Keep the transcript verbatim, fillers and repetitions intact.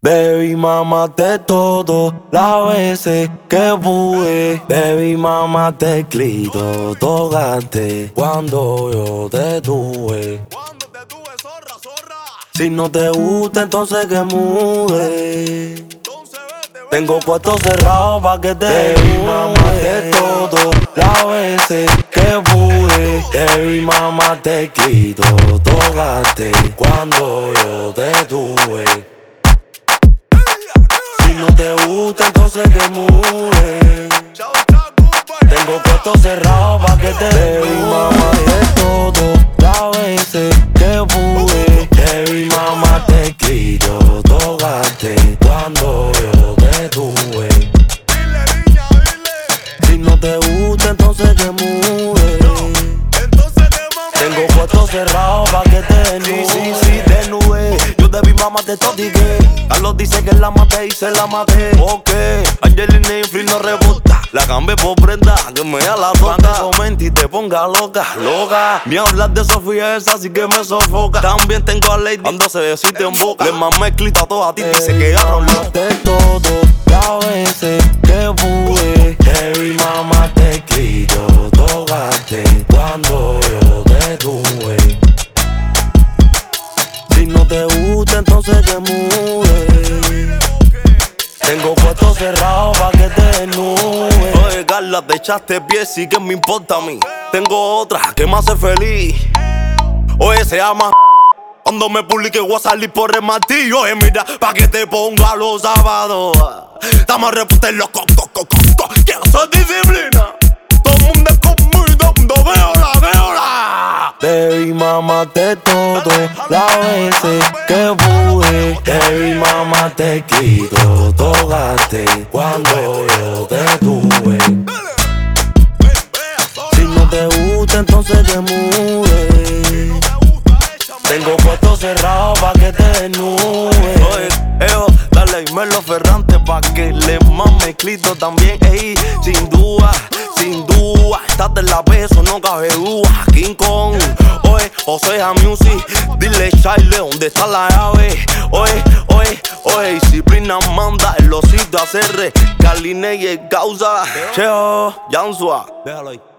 Baby, mámate todo las veces que pude. Baby, mámate clito, tócate cuando yo te tuve. Cuando te tuve, zorra, zorra. Si no te gusta, entonces que mude. Entonces vete, vete. Tengo puesto cerrado pa' que te Baby, mámate todo las veces que pude. Baby, mámate clito, tócate cuando yo te tuve. Si no te gusta, entonces que mude. Chao, chao, compadre. Tengo puesto cerrado pa' que te Baby, mámate todo las veces que pude. Baby, mámate clito, tócate cuando yo te tuve. Dile, niña, dile. Si no te gusta, entonces que mude. Entonces te mamo. Tengo puesto cerrado pa' que te desnude. Sí, sí, sí, desnude. Yo te vi, mamá, te totigué. Carlos dice que la maté y se la maté. Ok, Angelina Jolie no rebota. La cambié por prenda, que me da la toca. Comente y te ponga loca, loca. Me hablas de Sofía esa, así que me sofoca. También tengo a Lady cuando se besita en boca. Le mamé clito a todas a ti, dice que agarro loca. De todo, las veces que pude. Baby, mamá, te clito, tócate cuando yo te tuve. Si no te gusta, entonces que mude. Tengo puesto cerrado pa' que te desnude. Oye, Carla, te echaste pie, sí que me importa a mí. Tengo otra que me hace feliz. Oye, se llama cuando me publique voy a salir por el martillo. Oye, mira, pa' que te ponga los sábados. Estamos a reputar los cocos, cocos, cocos. Quiero ser disciplina. Todo el mundo es conmigo, todo el mundo veola, veola. Baby, mámate todo las veces que pude. Baby, mámate clito, tócate cuando yo te tuve. Si no te gusta, entonces que mude. Tengo puesto cerrado pa' que te desnude. Oye, ejo, dale y Melo Ferrante pa' que le mame clito también. Ey, sin duda, sin duda, estás de la beso, no cabe duda. King Kong, oye, Oseja Music, dile Charlie, ¿dónde está la llave? Oye, oye, oye, disciplina manda, el osito A C R, Caline y el causa. Cheo, Jansua, déjalo ahí.